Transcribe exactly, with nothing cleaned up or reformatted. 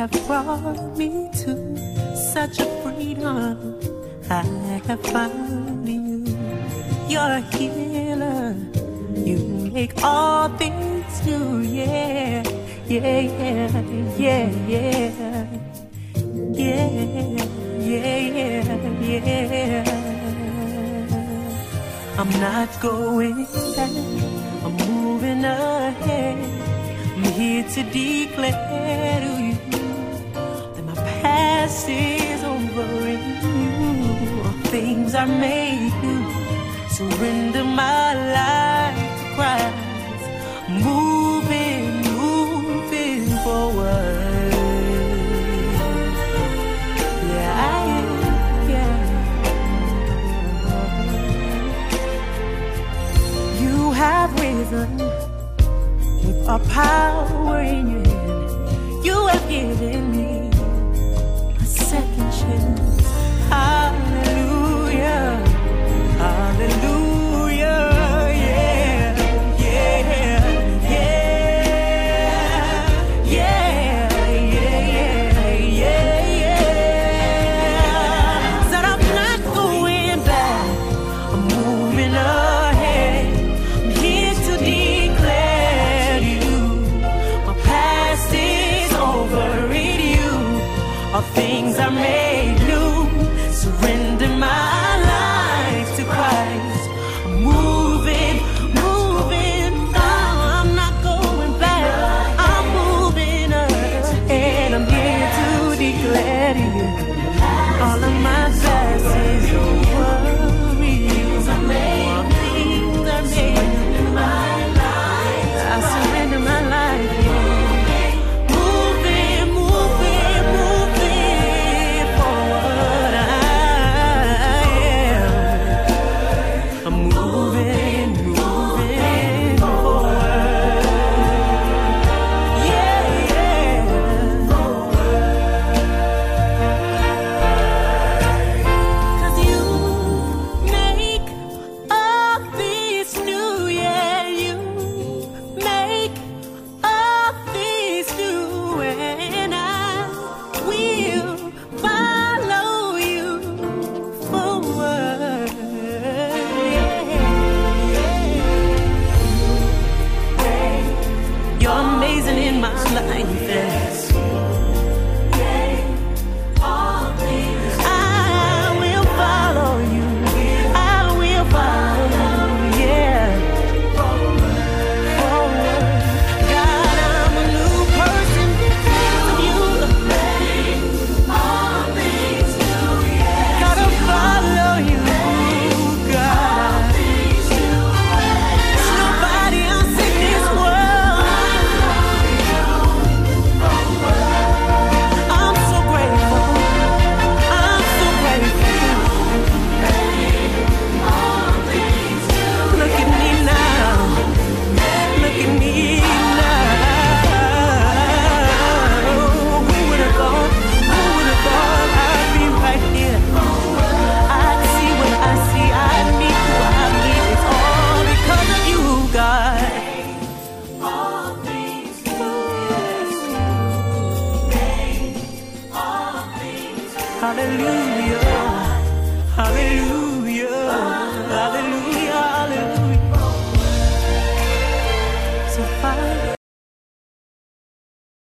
have brought me to such a freedom I have found in you. You're a healer, you make all things new, yeah, yeah, yeah, yeah, yeah, yeah, yeah, yeah. I'm not going back, I'm moving ahead. I'm here to declare to you that my past is over in you. All things are made new. Surrender my life to Christ. Moving, moving forward. Yeah, I am, yeah. You have risen with all power in your hand. You have given me a second chance. Hallelujah, hallelujah, yeah, yeah, yeah, yeah, yeah, yeah, yeah. Said I'm not going back, I'm moving ahead. I'm here to declare to you my past is over in you. All things are made new. Surrender my life to Christ. I'm moving, moving. No, I'm not going back. I'm moving ahead. I'm here to declare to you all of my past is over in you. All things are made new. I surrender my life. Moving, moving, moving forward. I am. I'm moving, moving forward. Yeah, yeah. 'Cause you make all things new, yeah. You make all things new, and I will follow you forward. You're amazing in my life, yes. I will follow you. I will follow you, yeah. Forward. God, I'm a new person because of you. Gotta follow you, God. There's nobody else in this world. I'm so grateful. I'm so grateful. Look at me now. Look at me now. Who would have thought? Who would have thought I'd be right here? I'd see what I see. I'd meet who I meet. It's all because of you, God. Hallelujah, hallelujah.